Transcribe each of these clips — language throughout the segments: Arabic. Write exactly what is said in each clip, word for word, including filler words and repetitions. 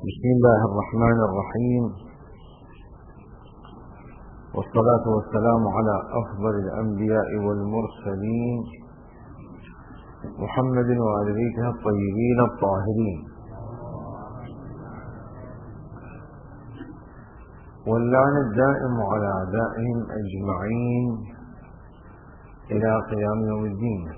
بسم الله الرحمن الرحيم، والصلاة والسلام على أفضل الأنبياء والمرسلين محمد وآل بيته الطيبين الطاهرين، واللعن الدائم على أعدائهم أجمعين إلى قيام يوم الدين.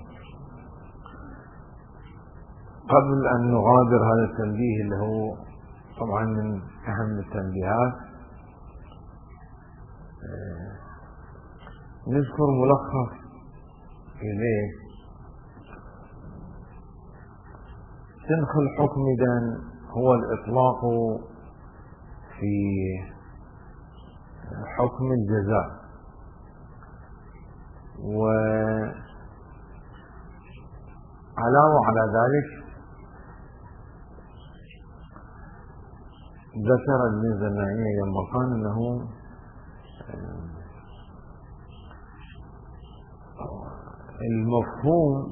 قبل أن نغادر هذا التنبيه اللي هو طبعا من أهم التنبيهات، نذكر ملخص إليه. سنخ الحكم إذن هو الإطلاق في حكم الجزاء، وعلاوة على ذلك ذكر الميزانية لما قال أنه المفهوم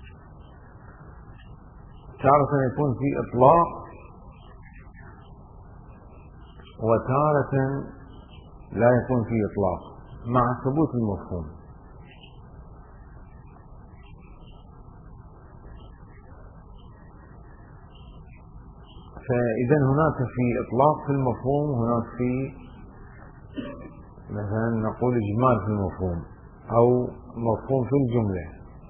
تارة يكون في إطلاق وتارة لا يكون في إطلاق مع ثبوت المفهوم. فإذا هناك في إطلاق في المفهوم، هناك في مثلا نقول إجمال في المفهوم أو مفهوم في الجملة.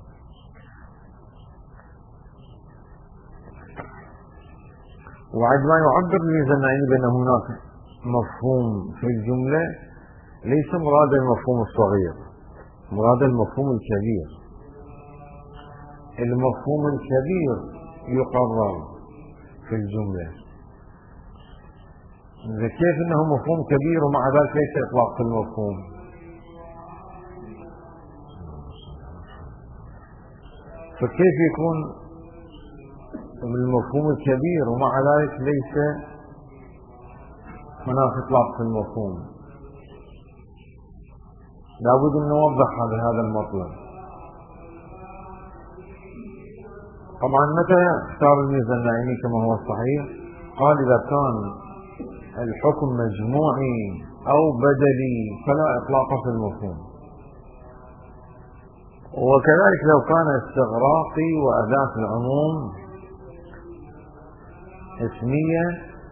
وعندما يعبر الميزانيين بأن هناك مفهوم في الجملة، ليس مراد المفهوم الصغير، مراد المفهوم الكبير. المفهوم الكبير يقرر في الجملة. كيف انه مفهوم كبير ومع ذلك ليس اطلاق في المفهوم؟ فكيف يكون المفهوم الكبير ومع ذلك ليس هناك اطلاق في المفهوم؟ لابد ان نوضح هذا المطلب. طبعا متى اختار الميزانيين كما هو الصحيح؟ قال إذا كان الحكم مجموعي أو بدلي فلا إطلاق في المفهوم، وكذلك لو كان استغراقي وأداة العموم اسمية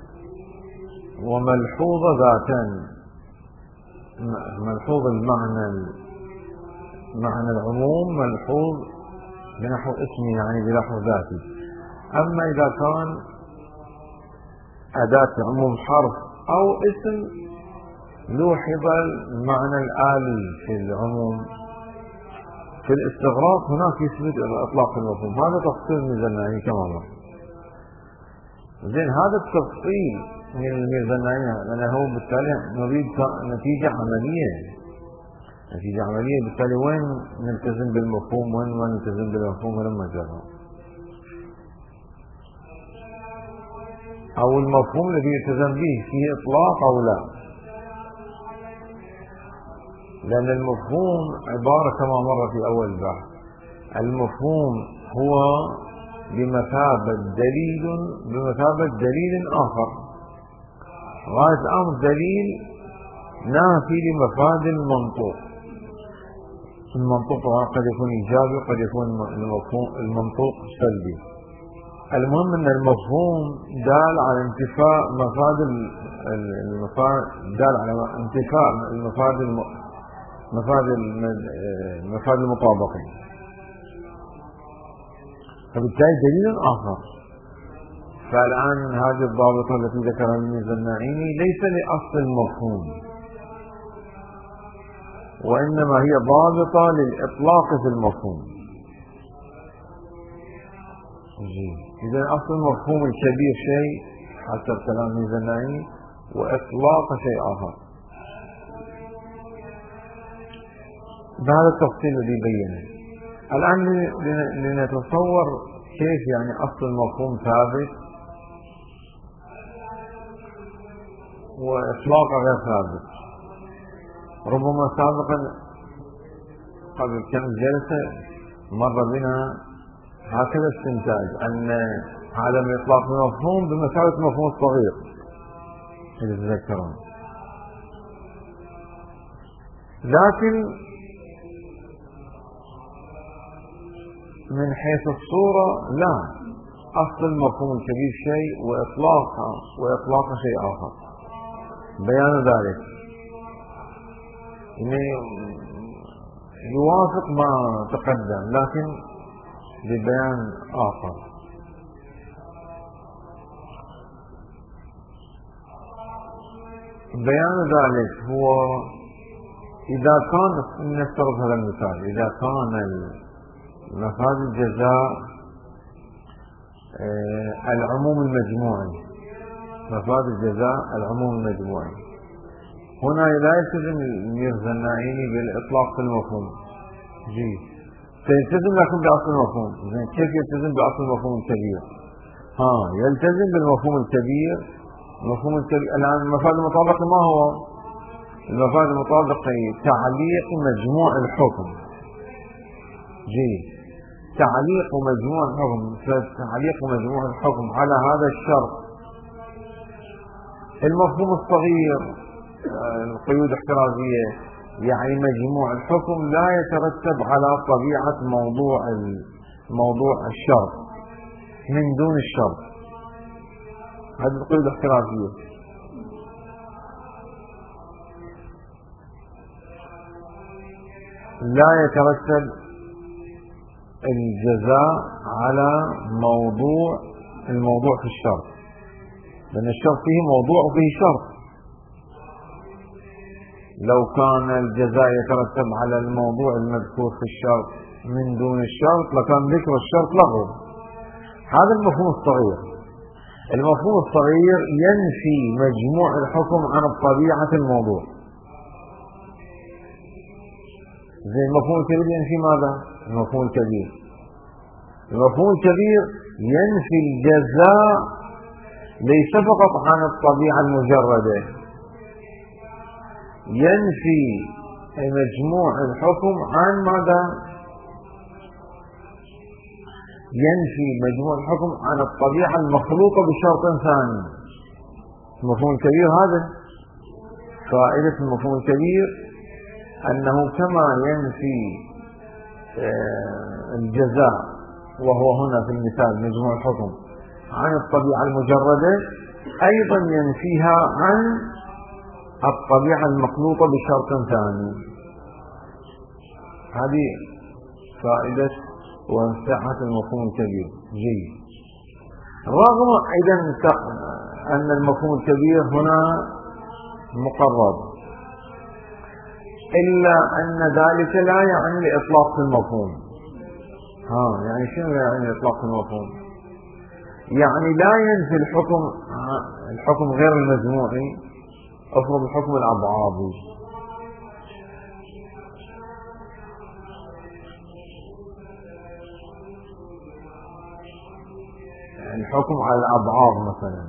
وملحوظة ذاتان، ملحوظ المعنى معنى العموم ملحوظ بنحو اسمي يعني بنحو ذاتي. أما إذا كان أداة عموم حرف أو اسم لوحظ المعنى الآلي في العموم، في الاستغراق هناك يثبت إطلاق المفهوم. هذا تفصيل الميزانيين كما مر. زين، هذا التفصيل من الميزانيين لأنه بالتالي نريد نتيجة عملية نتيجة عملية بالتالي وين نلتزم بالمفهوم وين ما نلتزم بالمفهوم ولما جرى، أو المفهوم الذي يلتزم به فيه إطلاق أو لا. لأن المفهوم عبارة كما مر في أول البحث، المفهوم هو بمثابة دليل بمثابة دليل آخر، غاية أمر دليل نافي لمفاد المنطوق. المنطوق قد يكون إيجابي وقد يكون المنطوق سلبي. المهم أن المفهوم دال على انتفاء مفاد المفاد دال على انتفاء المفاد مفاد المفاد المطابقة، فبالتالي دليل آخر. فالآن هذه الضابطة التي ذكرها الميزانيين ليس لأصل المفهوم، وإنما هي ضابطة للإطلاق في المفهوم. إذا أصل المفهوم الكبير شيء حسب كلام الميزانيين، وإطلاق شيء آخر. بهذا التفصيل الذي بينه. الآن لنتصور كيف يعني أصل المفهوم ثابت وإطلاق غير ثابت. ربما سابقا قبل كم جلسة مر بنا هكذا استنتاج أن عدم الإطلاق المفهوم بمثابة المفهوم الصغير إذا تذكرون. لكن من حيث الصورة لا، أصل المفهوم الكبير شيء وإطلاقها وإطلاقها شيء آخر. بيان ذلك يعني يوافق ما تقدم لكن ببيان آخر. بيان ذلك هو إذا كان، نفترض هذا المثال، إذا كان مفاد الجزاء العموم المجموعي، مفاد الجزاء العموم المجموعي، هنا لا يلتزم الميرزا الناعيني بالإطلاق في المفهوم. جي سيلتزم لكن بأصل المفهوم. كيف يلتزم بأصل المفهوم الكبير؟ ها يلتزم بالمفهوم الكبير. المفهوم الكبير الآن المفاد المطابق ما هو؟ المفاد المطابق تعليق مجموع الحكم. جي تعليق مجموع الحكم، تعليق مجموع الحكم على هذا الشرط. المفهوم الصغير القيود احترازية يعني مجموع الحكم لا يترتب على طبيعة موضوع موضوع الشرط من دون الشرط. هذه القيود الاحترازية. لا يترتب الجزاء على موضوع الموضوع في الشرط، لأن الشرط فيه موضوع وفيه شرط. لو كان الجزاء يترتب على الموضوع المذكور في الشرط من دون الشرط لكان ذكر الشرط لغو. هذا المفهوم الصغير. المفهوم الصغير ينفي مجموع الحكم عن طبيعة الموضوع. زي المفهوم الكبير ينفي ماذا؟ المفهوم الكبير المفهوم الكبير ينفي الجزاء ليس فقط عن الطبيعة المجردة، ينفي مجموع الحكم عن ماذا؟ ينفي مجموع الحكم عن الطبيعة المخلوقة بشرط ثاني. المفهوم الكبير هذا فائدة المفهوم الكبير أنه كما ينفي الجزاء وهو هنا في المثال مجموع الحكم عن الطبيعة المجردة، أيضا ينفيها عن الطبيعة المخلوطة بشرط ثاني. هذه فائدة ومساحة المفهوم الكبير. جيد. رغم إذا أن المفهوم الكبير هنا مقرر، إلا أن ذلك لا يعني الإطلاق في المفهوم. ها يعني شنو يعني الإطلاق في المفهوم؟ يعني لا ينفي الحكم الحكم غير المجموعي. افرض الحكم الأبعاضي، الحكم على الأبعاض مثلا،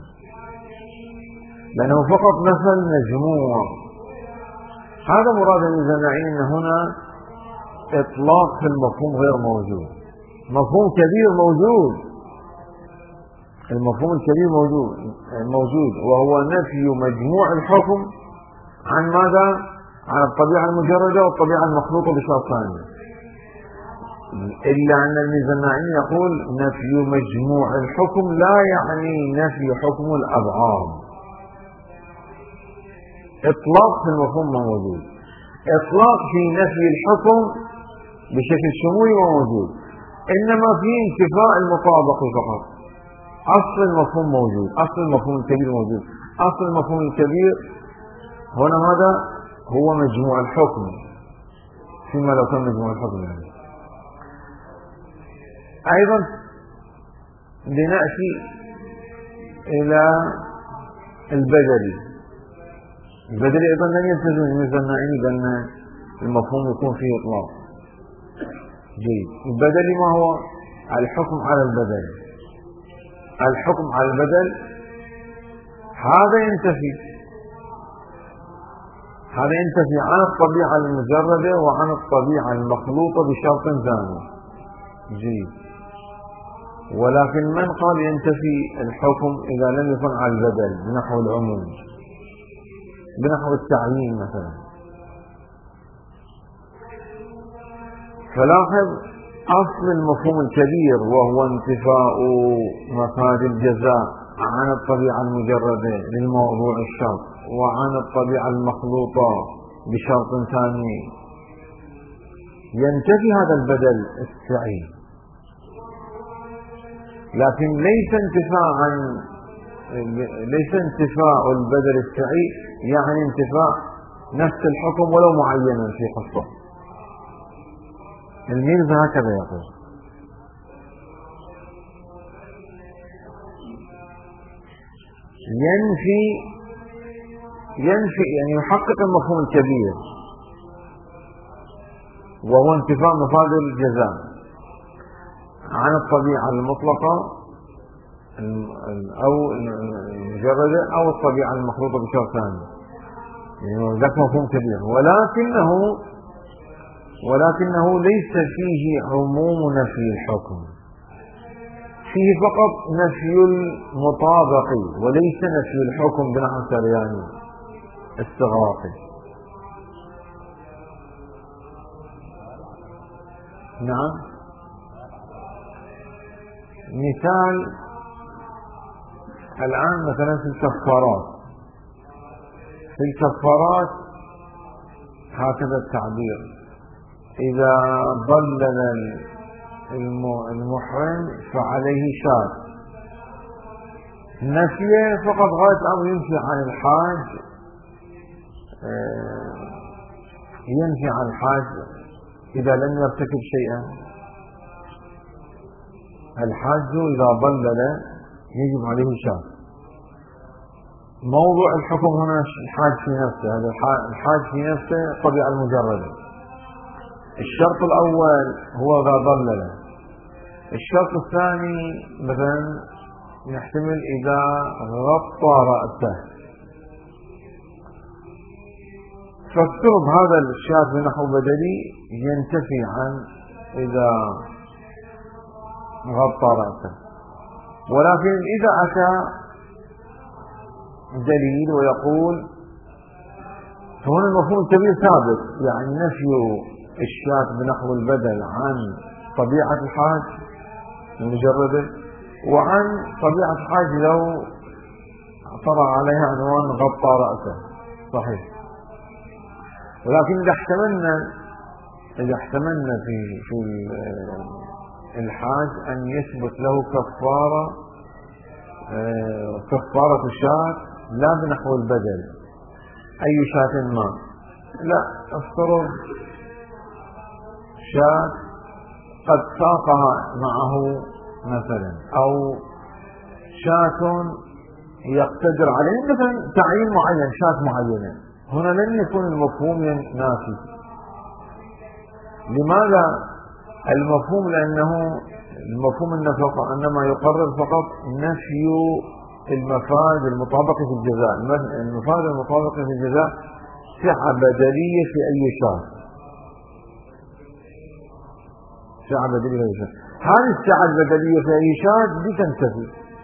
لأنه فقط مثل مجموع. هذا مراد الجماعي أن هنا إطلاق في المفهوم غير موجود. مفهوم كبير موجود، المفهوم الكبير موجود موجود وهو نفي مجموع الحكم عن ماذا؟ عن الطبيعة المجردة والطبيعة المخلوطة بشرط ثاني. إلا أن الميزانعي يقول نفي مجموع الحكم لا يعني نفي حكم الأبعاد. إطلاق في المفهوم موجود، إطلاق في نفي الحكم بشكل شمولي موجود، إنما في انتفاء المطابق فقط. أصل المفهوم موجود، أصل المفهوم الكبير موجود. أصل المفهوم الكبير هنا هذا هو مجموع الحكم، فيما لو كان مجموع الحكم يعني. أيضا لنأتي إلى البدلي. البدلي أيضا لن يلتزم الميزانعين بأن المفهوم يكون فيه إطلاق. جيد. البدلي ما هو؟ الحكم على البدل. الحكم على البدل هذا ينتفي هذا ينتفي عن الطبيعة المجردة وعن الطبيعة المخلوطة بشرط ثاني. جيد. ولكن من قال ينتفي الحكم إذا لم يكن على البدل بنحو العموم، بنحو التعيين مثلا. فلاحظ أصل المفهوم الكبير وهو انتفاء مفاد الجزاء عن الطبيعة المجردة للموضوع الشرط، وعن الطبيعة المخلوطة بشرط ثاني، ينتفي هذا البدل السعي، لكن ليس انتفاء عن ليس انتفاء البدل السعي يعني انتفاء نفس الحكم ولو معينا في قصة. الميرزا هكذا يقول. ينفي ينفي يعني يحقق المفهوم الكبير وهو انتفاء مفاد الجزاء عن الطبيعة المطلقة أو المجردة أو الطبيعة المخلوطة بشرط ثاني، يعني ذاك مفهوم كبير، ولكنه ولكنه ليس فيه عموم نفي الحكم، فيه فقط نفي المطابق وليس نفي الحكم بنحو السرياني استغراقي. نعم. مثال الآن مثلا في الكفارات، في الكفارات هكذا التعبير: إذا ضلل المحرم فعليه شاة. نفيه فقط غاية أو ينفي عن الحاج، ينفي عن الحاج إذا لم يرتكب شيئا. الحاج إذا ضلل يجب عليه شاة. موضوع الحكم هنا الحاج في نفسه، هذا الحاج في نفسه الطبيعة المجردة. الشرط الأول هو إذا ضلل. الشرط الثاني مثلا نحتمل إذا غطى رأسه. فافترض هذا الشاة بنحو بدلي ينتفي عن إذا غطى رأسه، ولكن إذا أتى دليل ويقول، فهنا المفهوم الكبير ثابت، يعني نفي الشاة بنحو البدل عن طبيعة الحاج المجردة وعن طبيعة الحاج لو طرأ عليها عنوان غطى رأسه. صحيح. ولكن إذا احتملنا إذا احتملنا في في الحاج أن يثبت له كفارة كفارة الشاة لا بنحو البدل أي شاة ما، لا افترض شاة قد ساقها معه مثلا، أو شاة يقتدر عليه مثلا تعيين معين، شاة معينة، هنا لن يكون المفهوم نافي. لماذا المفهوم؟ لأنه المفهوم النفقة إنما يقرر فقط نفي المفاد المطابقة في الجزاء. المفاد المطابقة في الجزاء سعة بدلية في أي شاة، سعة بدلية في أي شاة. هذه السعة البدلية في أي شاة دي تنتفي.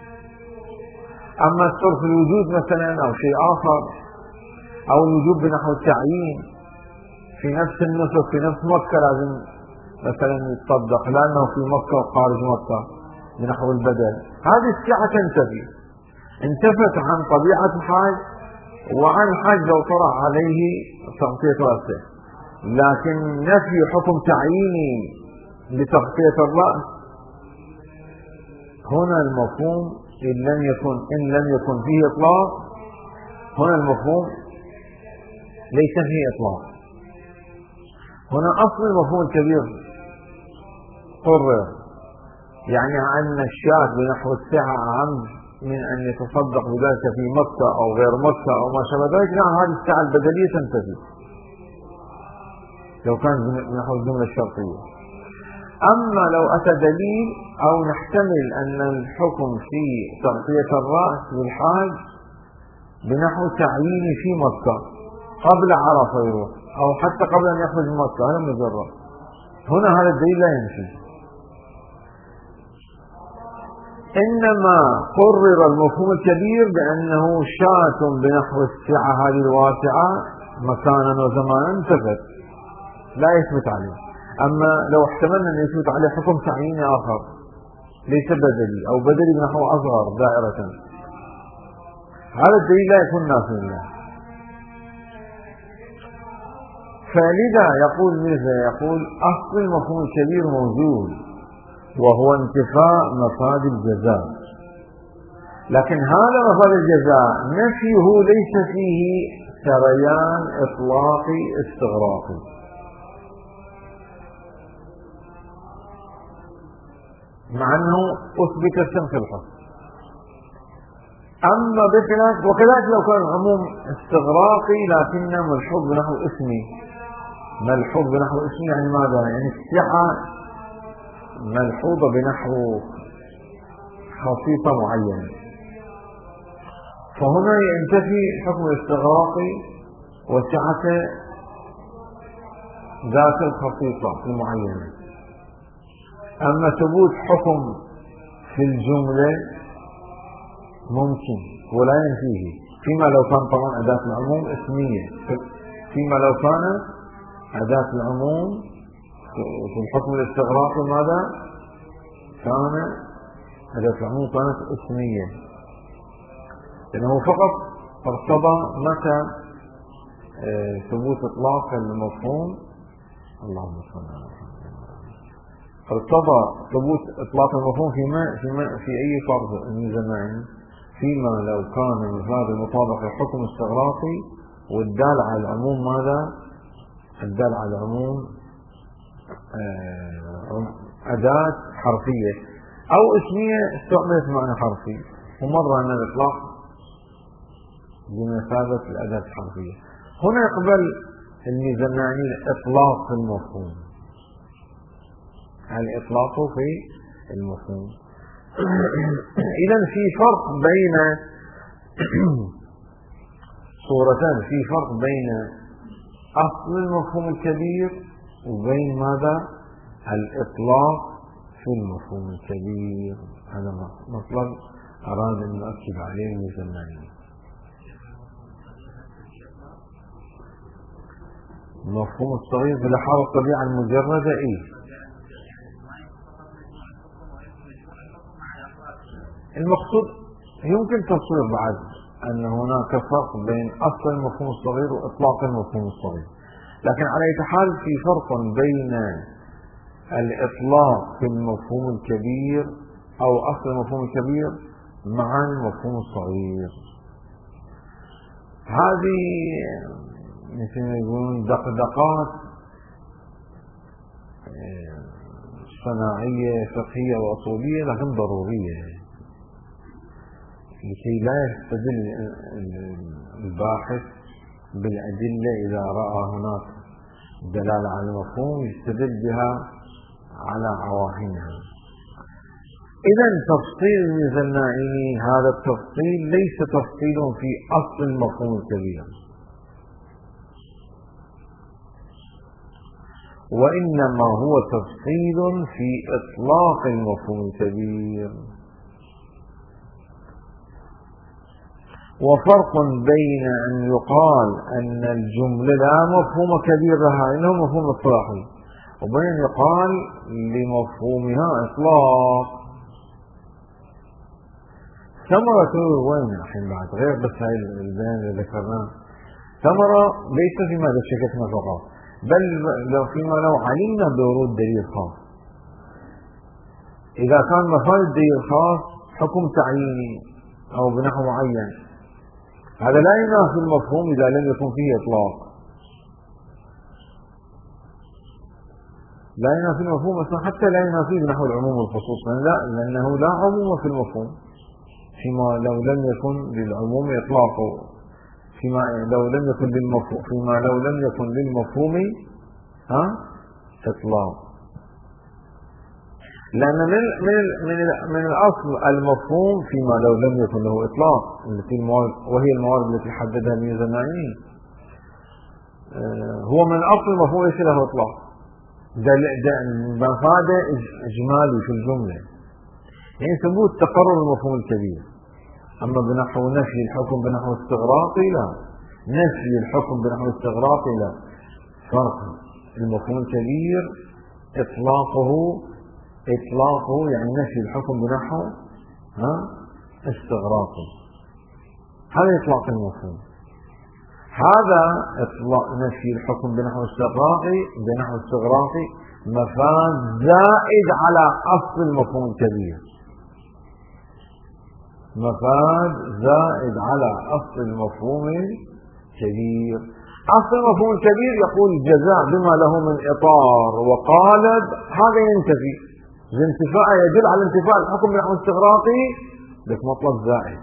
أما الصرف الوجود مثلا أو شيء آخر، أو الوجود بنحو التعيين في نفس النسك في نفس مكة لازم مثلا يتصدق لأنه في مكة وخارج مكة بنحو البدل، هذه السعة تنتفي. انتفت عن طبيعة الحاج وعن الحاج لو طرأ عليه تغطية رأسه، لكن نفي حكم تعييني لتغطية الرأس هنا المفهوم إن لم يكن إن لم يكن فيه إطلاق، هنا المفهوم ليس فيه إطلاق. هنا أصل المفهوم الكبير قرر، يعني أن الشاة بنحو السعة أعم من أن يتصدق بذلك في مكة أو غير مكة أو ما شابه ذلك. نعم، هذه السعة البدلية تنتفي لو كان بنحو الجملة الشرطية. أما لو أتى دليل أو نحتمل أن الحكم في تغطية الرأس للحاج بنحو تعيين في مكة قبل عرفة يروح، أو حتى قبل أن يخرج من مكة، هذا مجرد. هنا هذا الدليل لا ينفي. إنما قرر المفهوم الكبير بأنه شاة بنحو السعة هذه الواسعة مكانا وزمانا انتفت لا يثبت عليه. أما لو احتملنا أن يثبت عليه حكم تعييني آخر ليس بدلي أو بدلي بنحو أصغر دائرة، هذا الدليل لا يكون نافذا له. فلذا يقول ماذا؟ يقول أصل المفهوم الكبير موجود وهو انتفاء مفاد الجزاء، لكن هذا مفاد الجزاء نفيه ليس فيه سريان إطلاقي استغراقي، مع أنه أثبت الشمس في الحكم. أما بخلاف وكذلك لو كان العموم استغراقي لكن ملحوظ بنحو اسمي، ملحوظ بنحو اسمي يعني ماذا؟ يعني السعة ملحوظة بنحو خصيصة معينة، فهنا ينتفي حكم الاستغراقي وسعة ذات الخصيصة المعينة. أما ثبوت حكم في الجملة ممكن ولا ينفيه، فيما لو كان طبعا أداة العموم اسمية، فيما لو كان أداة العموم في الحكم الاستغراقي ماذا؟ كان أداة العموم كانت اسمية، لأنه فقط ارتضى متى اه ثبوت إطلاق المفهوم. اللهم صل على محمد. ارتضى ثبوت إطلاق المفهوم فيما فيما في أي فرض من زمان، فيما لو كان المفاد المطابق للحكم الاستغراقي والدال على العموم ماذا؟ الدال على العموم أداة حرفية أو اسمية استعملت معنى حرفي، ومرة أن الإطلاق بمثابة الأداة الحرفية. هنا يقبل الميزانيين إطلاق المفهوم، الإطلاق في المفهوم. إذن في فرق بين صورتان، في فرق بين أصل المفهوم الكبير وبين ماذا؟ الإطلاق في المفهوم الكبير. هذا مطلب أراد أن نؤكد عليه الميزانيين. المفهوم الصغير بلحاظ الطبيعة المجردة إيه؟ المقصود يمكن تصوير بعد أن هناك فرق بين أصل المفهوم الصغير وإطلاق المفهوم الصغير، لكن على أي حال في فرق بين الإطلاق في المفهوم الكبير أو أصل المفهوم الكبير مع المفهوم الصغير. هذه مثل ما يقولون دقدقات صناعية فقهية وأصولية لكن ضرورية لكي لا يستدل الباحث بالأدلة إذا رأى هناك دلالة على المفهوم يستدل بها على عواهنها. إذا تفصيل الميزانيين هذا التفصيل ليس تفصيل في أصل المفهوم الكبير، وإنما هو تفصيل في إطلاق المفهوم الكبير. وفرق بين أن يقال أن الجملة لا مفهوم كبير لها إنه مفهوم اصطلاحي، وبين أن يقال لمفهومها إطلاق. ثمرة وين الحين بعد غير بس هاي البيان اللي ذكرناه، ثمرة ليس فيما شككنا فقط، بل لو فيما لو علمنا بورود دليل خاص. إذا كان مفاد الدليل الخاص حكم تعييني أو بنحو معين، هذا لا ينافي المفهوم إذا لم يكن فيه إطلاق، لا ينافي المفهوم أصلا، حتى لا ينافي نحو العموم والخصوص، لا، لأنه لا عموم في المفهوم فيما لو لم يكن للعموم إطلاق، فيما لو لم يكن للمفهوم فيما لو لم يكن للمفهوم ها إطلاق، لأن من من من من الأصل المفهوم فيما لو لم يكن له إطلاق، التي الموارد وهي الموارد التي حددها الميزانيين، هو من الأصل المفهوم ليس له إطلاق، ده مفاد إجمالي في الجملة. يعني ثبوت تقرر المفهوم الكبير. أما بنحو نفي الحكم بنحو استغراقي لا، نفي الحكم بنحو استغراقي لا، فرق. المفهوم الكبير إطلاقه إطلاقه يعني نفي الحكم بنحو ها استغراقي، هذا إطلاق المفهوم. هذا إطلاق نفي الحكم بنحو استغراقي بنحو استغراقي مفاد زائد على أصل المفهوم الكبير، مفاد زائد على أصل المفهوم الكبير. أصل المفهوم الكبير يقول الجزاء بما له من إطار وقالب، هذا ينتفي، الانتفاء يدل على انتفاء الحكم بنحو استغراقي بس مطلب زائد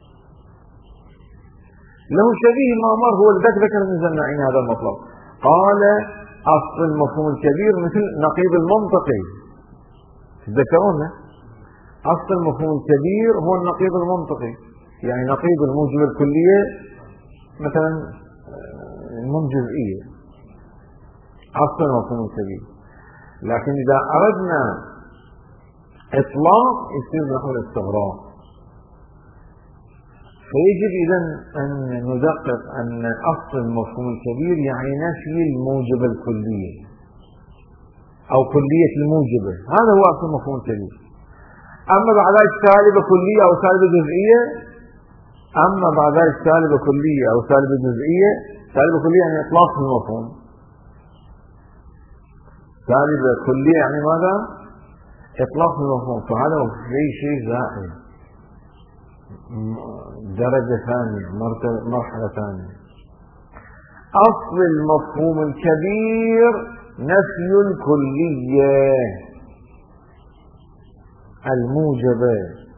له شبيه ما مر، هو الذكر ذكر من زمناعين هذا المطلب. قال أصل المفهوم الكبير مثل نقيض المنطقي، تذكرون أصل المفهوم الكبير هو النقيض المنطقي، يعني نقيض الموجب الكلية مثلا المنجزئية، أصل المفهوم الكبير. لكن إذا أردنا إطلاق يصير نحو الاستغراق، فيجب إذن أن ندقق أن أصل المفهوم الكبير يعني نفي الموجب الكلية أو كلية الموجبة، هذا هو أصل المفهوم الكبير. أما بعد ذلك سالبة كلية أو سالبة جزئية، أما بعد ذلك سالبة كلية أو سالبة جزئية، سالبة كلية يعني إطلاق المفهوم، سالبة كلية يعني ماذا؟ إطلاق المفهوم. فهذا في شيء زائد، درجة ثانية، مرحلة ثانية. أصل المفهوم الكبير نفي الكلية الموجبة،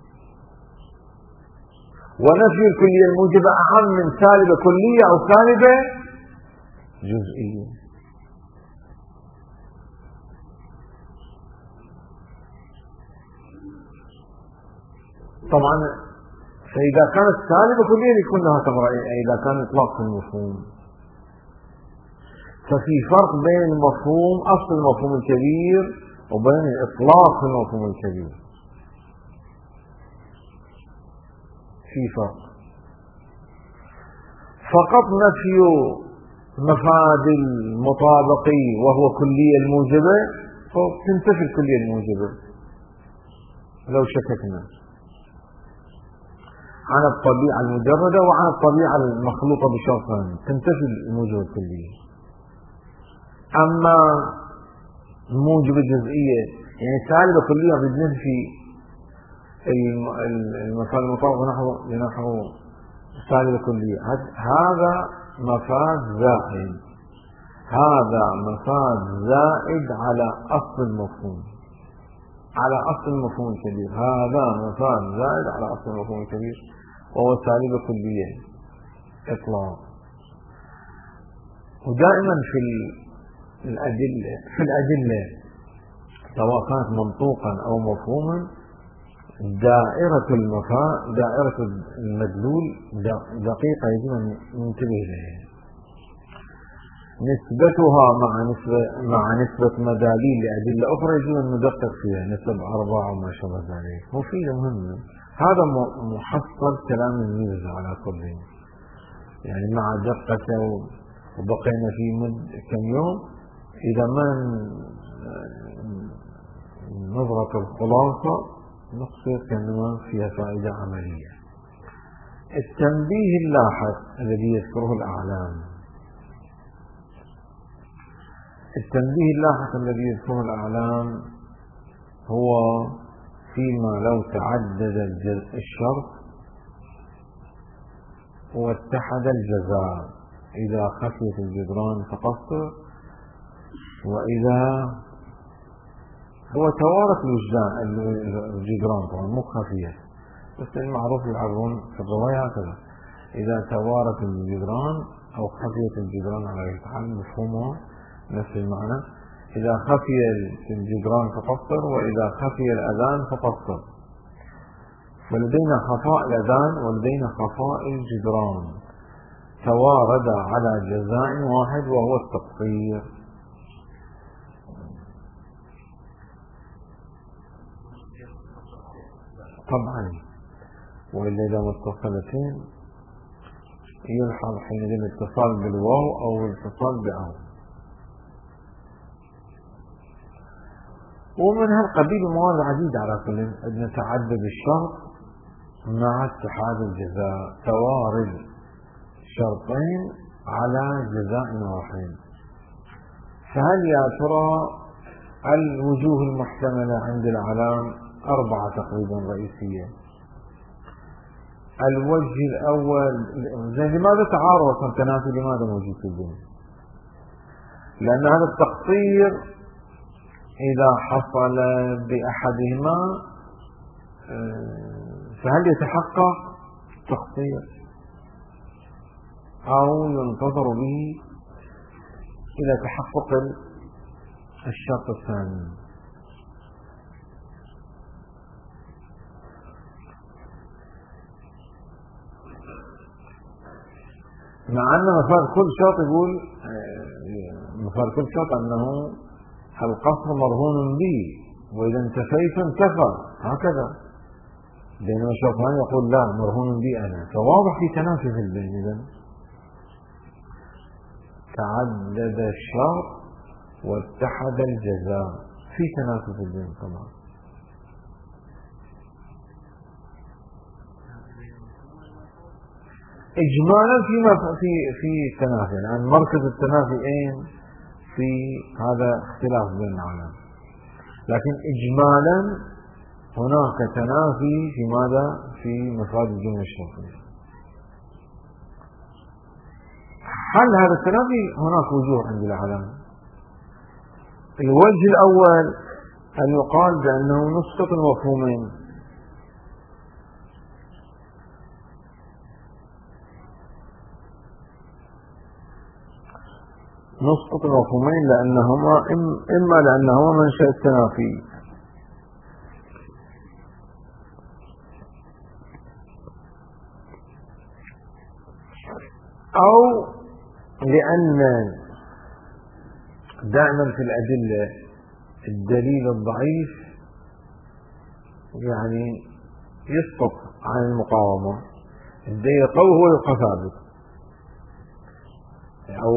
ونفي الكلية الموجبة أهم من سالبة كلية أو سالبة جزئية. طبعا فإذا كانت سالبة كلية يكون لها تبرع، إذا كان إطلاق في المفهوم. ففي فرق بين المفهوم أصل المفهوم الكبير وبين إطلاق المفهوم الكبير، في فرق. فقط نفي مفاد المطابقي وهو كلية الموجبة، تنتفي الكلية الموجبة لو شككنا عن الطبيعة المجردة وعن الطبيعة المخلوطة بشرطين، تنتفي الموجبة الكلية. أما الموجبة الجزئية يعني سالبة كلية بننفي المفاد المطابق نحو نحو سالبة كلية، هذا مفاد زائد، هذا مفاد زائد على أصل المفهوم، على أصل المفهوم الكبير. هذا مفاد زائد على أصل المفهوم الكبير وهو سالبة كلية إطلاق. ودائما في الأدلة في الأدلة سواء كانت منطوقا أو مفهوما، دائرة المفاد دائرة المدلول دقيقة يجب أن ننتبه إليها. نسبتها مع نسبة مع نسبة مداليل لأدلة أخرى يجب أن ندقق فيها، نسب أربعة وما شابه ذلك، مفيدة مهمة. هذا محصل كلام الميزة على كل، يعني مع دقة وبقينا في مد كم يوم، إذا ما نضغط الخلاصة نقصد كأنما فيها فائدة عملية. التنبيه اللاحق الذي يذكره الأعلام، التنبيه اللاحق الذي يذكره الأعلام هو فيما لو تعدد الشرط واتحد الجزاء، إذا خفيت الجدران فقصر، وإذا هو توارث الجدران طبعا مو خفية، بس المعروف يعرفون في الرواية هكذا، إذا توارث الجدران أو خفيت الجدران على الحال مفهومه نفس المعنى. إذا خفي الجدران فقصر، وإذا خفي الأذان فقصر. ولدينا خفاء الأذان ولدينا خفاء الجدران، توارد على جزاء واحد وهو التقصير. طبعا، وإلا إذا متصلتين يلحظ حينئذ الاتصال بالواو أو الاتصال بأو. ومن هالقبيل مواد عديدة على كل أن تعدد الشرط مع اتحاد الجزاء، توارد شرطين على جزاء واحد. فهل يا ترى الوجوه المحتملة عند العلام أربعة تقريبا رئيسية. الوجه الأول، لماذا تعارض والتنافي لماذا موجود في الدين؟ لأن هذا التقصير إذا حصل بأحدهما فهل يتحقق تقصير أو ينتظر به إلى تحقق الشرط الثاني؟ مع أن مفاد كل شرط يقول مفاد كل شرط أنه القصر مرهون به وإذا انتفيت انتفى هكذا، بينما الشرطان يقول لا مرهون بي أنا، فواضح في تنافي في البين. إذن تعدد الشرط واتحد الجزاء، في تنافي في البين طبعا. إجمالا فيما في في تنافي، الآن مركز التنافي أين؟ في هذا اختلاف بين العلماء، لكن إجمالا هناك تنافي في ماذا؟ في مفاد الجملة الشرطية. حل هذا التنافي هناك وجوه عند العلماء. الوجه الأول أن يقال بأنه نسقط المفهومين، نسقط المفهومين لأنهما إما لأنهما منشأ التنافي أو لأن دائما في الأدلة الدليل الضعيف يعني يسقط عن المقاومة، الدليل القوي هو يبقى ثابت، أو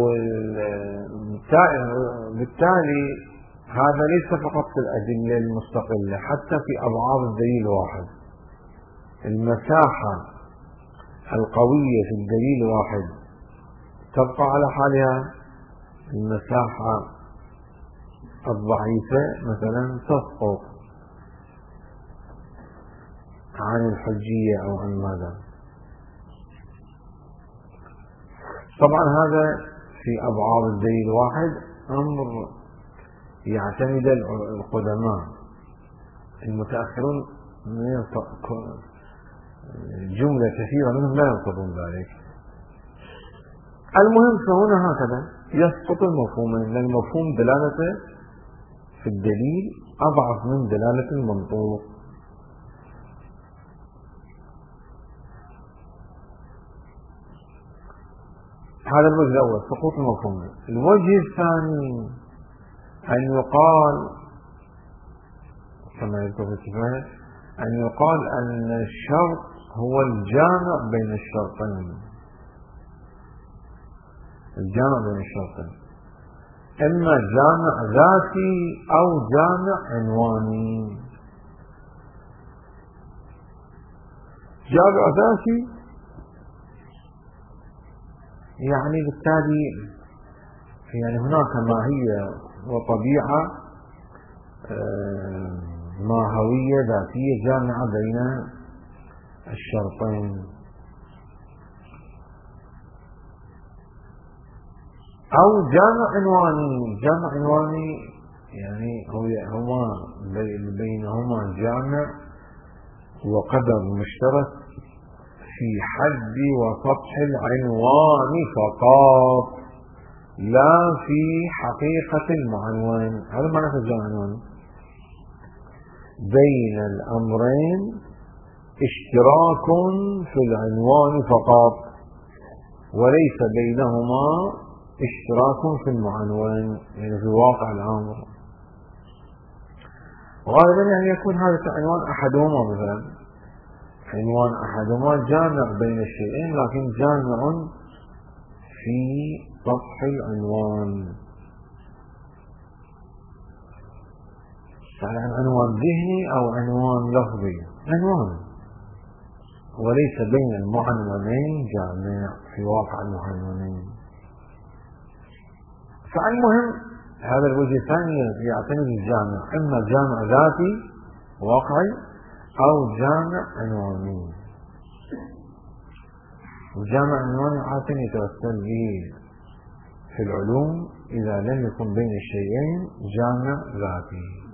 بالتالي هذا ليس فقط في الأدلة المستقلة، حتى في أبعاد الدليل الواحد المساحة القوية في الدليل الواحد تبقى على حالها، المساحة الضعيفة مثلا تسقط عن الحجية أو عن ماذا. طبعا هذا في أبعاد الدليل الواحد أمر يعتمد القدماء المتأخرون جملة كثيرة منهم لا ينقضون ذلك. المهم فهنا هكذا يسقط المفهومين، لأن المفهوم دلالته في الدليل أضعف من دلالة المنطوق. هذا الوجه الأول سقوط المفهومين. الوجه الثاني أن يقال كما يذكر في الكتاب أن يقال أن الشرط هو الجامع بين الشرطين، الجامع بين الشرطين إما جامع ذاتي أو جامع عنواني. جامع ذاتي يعني بالتالي يعني هناك ماهية وطبيعة ماهوية ذاتية جامعة بين الشرطين، أو جامع عنواني. جامع عنواني يعني هما بينهما جامع وقدر مشترك في حد وسطح العنوان فقط، لا في حقيقة المعنوان. هذا معنى الجامع العنواني، بين الأمرين اشتراك في العنوان فقط وليس بينهما اشتراك في المعنوان، يعني في واقع الأمر. وغالبا يعني يكون هذا العنوان أحدهما مثلا عنوان أحدهما جامع بين الشيئين لكن جامع في سطح العنوان. يعني عنوان ذهني أو عنوان لفظي، عنوان وليس بين المعنونين جامع في واقع المعنونين. فالمهم هذا الوجه الثاني يعتمد الجامع، إما جامع ذاتي واقعي أو جامع عنواني. الجامع العنواني عادة يتوسل به في العلوم إذا لم يكن بين الشيئين جامع ذاتي.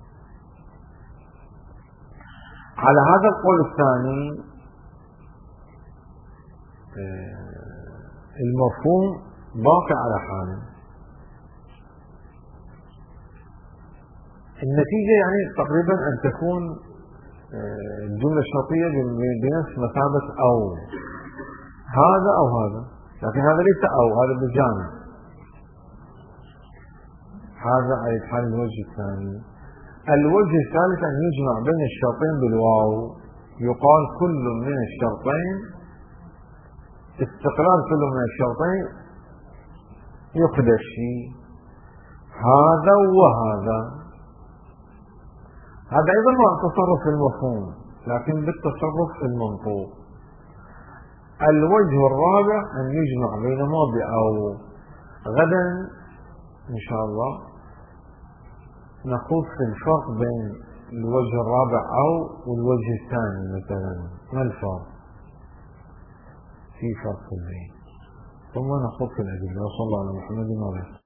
على هذا القول الثاني المفهوم باقي على حاله. النتيجة يعني تقريبا أن تكون الجملة الشرطية بنفس مثابة أو، هذا أو هذا، لكن هذا ليس أو، هذا بالجامع. هذا أي حال الوجه الثاني. الوجه الثالث أن يجمع بين الشرطين بالواو، يقال كل من الشرطين، استقلال كل من الشرطين يقدش هذا وهذا. هذا أيضا هو التصرف في المفهوم لكن بالتصرف في المنطوق. الوجه الرابع أن يجمع بينهما بأو. غدا إن شاء الله نقول في الفرق بين الوجه الرابع أو والوجه الثاني مثلا، ما الفرق؟ في فرق بين، ثم نخوض في الأدلة. وصلى الله على محمد وعلى